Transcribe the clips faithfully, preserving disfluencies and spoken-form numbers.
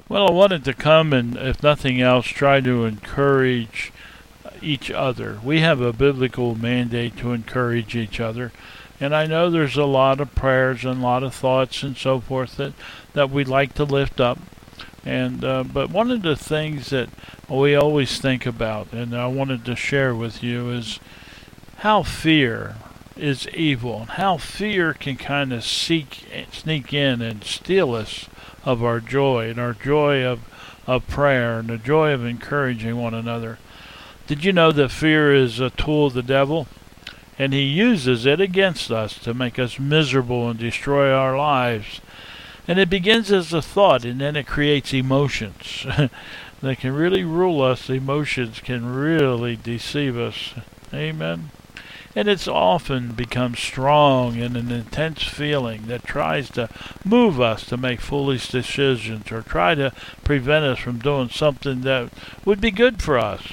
Well, I wanted to come and, if nothing else, try to encourage each other. We have a biblical mandate to encourage each other. And I know there's a lot of prayers and a lot of thoughts and so forth that, that we'd like to lift up. And uh, but one of the things that we always think about, and I wanted to share with you, is how fear is evil, and how fear can kind of seek, sneak in and steal us of our joy, and our joy of, of prayer, and the joy of encouraging one another. Did you know that fear is a tool of the devil? And he uses it against us to make us miserable and destroy our lives. And it begins as a thought, and then it creates emotions that can really rule us. Emotions can really deceive us. Amen. And it's often becomes strong in an intense feeling that tries to move us to make foolish decisions or try to prevent us from doing something that would be good for us.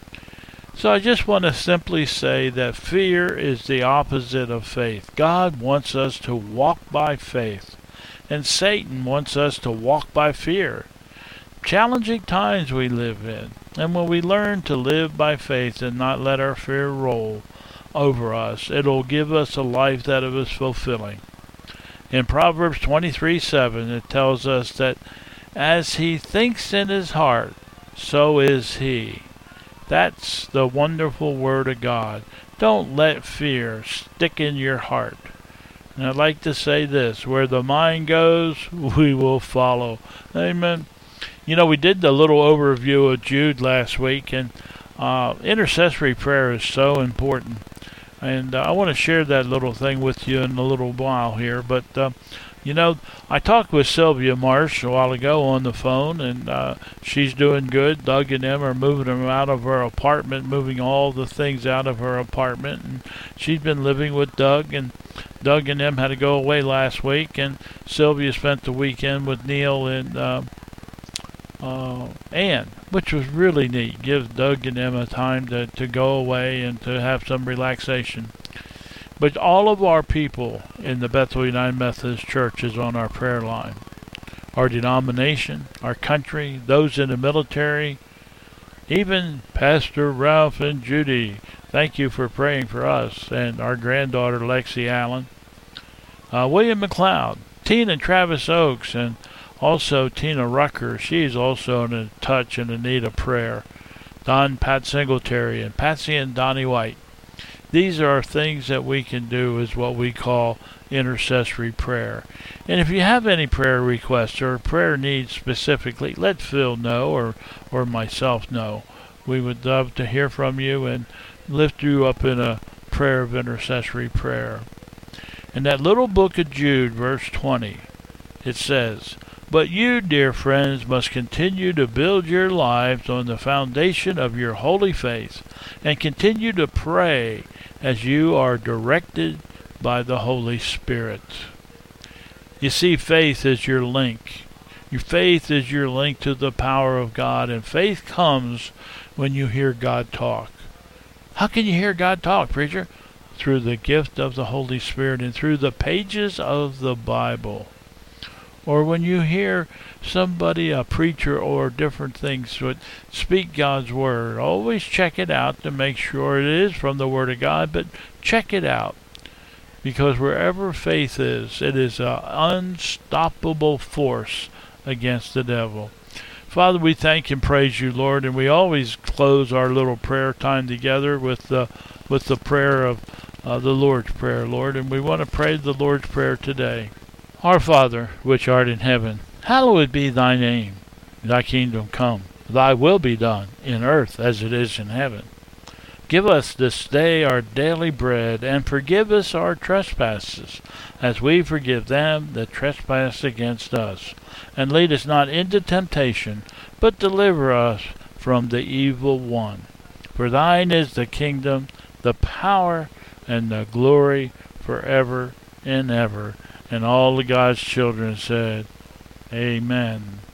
So I just want to simply say that fear is the opposite of faith. God wants us to walk by faith, and Satan wants us to walk by fear. Challenging times we live in, and when we learn to live by faith and not let our fear roll over us, it'll give us a life that is fulfilling. In Proverbs twenty-three seven, it tells us that as he thinks in his heart, so is he. That's the wonderful word of God. Don't let fear stick in your heart. And I'd like to say this, where the mind goes, we will follow. Amen. You know, we did the little overview of Jude last week, and uh, intercessory prayer is so important. And uh, I want to share that little thing with you in a little while here. But, uh, you know, I talked with Sylvia Marsh a while ago on the phone, and uh, she's doing good. Doug and them are moving them out of her apartment, moving all the things out of her apartment. And she's been living with Doug, and Doug and them had to go away last week. And Sylvia spent the weekend with Neil and uh, uh, Ann, which was really neat. Gives Doug and them a time to, to go away and to have some relaxation. But all of our people in the Bethel United Methodist Church is on our prayer line. Our denomination, our country, those in the military, even Pastor Ralph and Judy. Thank you for praying for us, and our granddaughter Lexi Allen. Uh, William McLeod, Tina and Travis Oakes, and also Tina Rucker. She's also in a touch and in need of prayer. Don Pat Singletary and Patsy and Donnie White. These are things that we can do as what we call intercessory prayer. And if you have any prayer requests or prayer needs specifically, let Phil know or, or myself know. We would love to hear from you and lift you up in a prayer of intercessory prayer. In that little book of Jude, verse twenty, it says, "But you, dear friends, must continue to build your lives on the foundation of your holy faith, and continue to pray as you are directed by the Holy Spirit." You see, faith is your link. Your faith is your link to the power of God, and faith comes when you hear God talk. How can you hear God talk, preacher? Through the gift of the Holy Spirit and through the pages of the Bible. Or when you hear somebody, a preacher or different things, would speak God's Word, always check it out to make sure it is from the Word of God, but check it out. Because wherever faith is, it is an unstoppable force against the devil. Father, we thank and praise you, Lord, and we always close our little prayer time together with the, with the prayer of uh, the Lord's Prayer, Lord, and we want to pray the Lord's Prayer today. Our Father, which art in heaven, hallowed be thy name. Thy kingdom come, thy will be done, in earth as it is in heaven. Give us this day our daily bread, and forgive us our trespasses, as we forgive them that trespass against us. And lead us not into temptation, but deliver us from the evil one. For thine is the kingdom, the power, and the glory forever and ever. And all of God's children said, Amen.